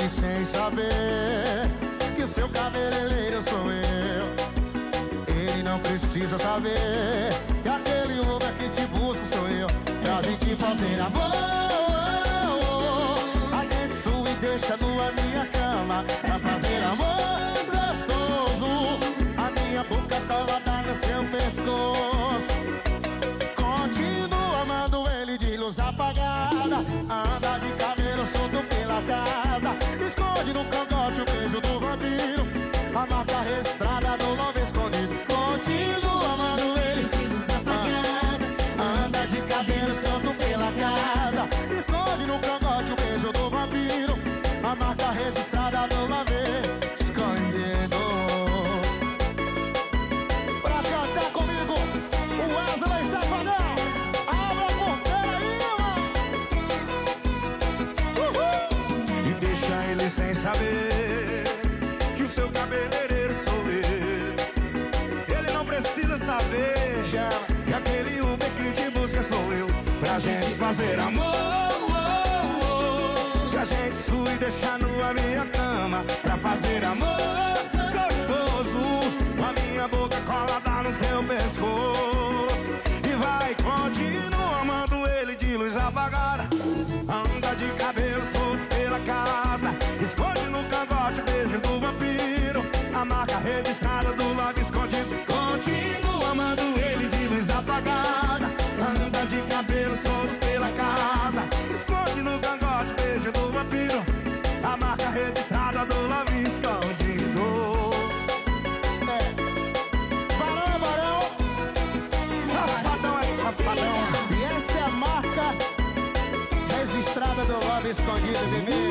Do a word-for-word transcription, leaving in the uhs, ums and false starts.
ele sem saber que seu cabeleireiro sou eu. Ele não precisa saber que aquele Uber que te busca sou eu. Pra gente fazer amor, a gente sua e deixa nua minha cama. Pra fazer amor gostoso, a minha boca colada no seu pescoço. Continua amando ele de luz apagada, anda de cabelo solto pela casa, esconde no cangote o beijo do vampiro, a marca registrada do love escondido. Continua amando ele de luz apagada, anda de cabelo solto pela casa, esconde no cangote o beijo do vampiro, a marca registrada do love escondido. Pra cantar comigo, o Wesley Safadão, abre a porteira aí, mano. Uhul. E deixa ele sem saber que o seu cabeleireiro sou eu. Ele não precisa saber já que aquele Uber que te busca sou eu. Pra gente fazer amor, oh, oh, que a gente sua e deixar nua minha cama. Pra fazer amor gostoso, com a minha boca colada no seu pescoço. E vai, continua amando ele de luz apagada, anda de cabelo solto pela casa, esconde no cangote o beijo do vampiro, a marca registrada do love escondido. Continua amando ele de luz apagada, anda de cabelo solto pela casa, esconde no cangote o beijo do vampiro, a marca registrada do love escondido. Barão é barão, safadão é safadão. E essa é a marca registrada do love escondido, bebê.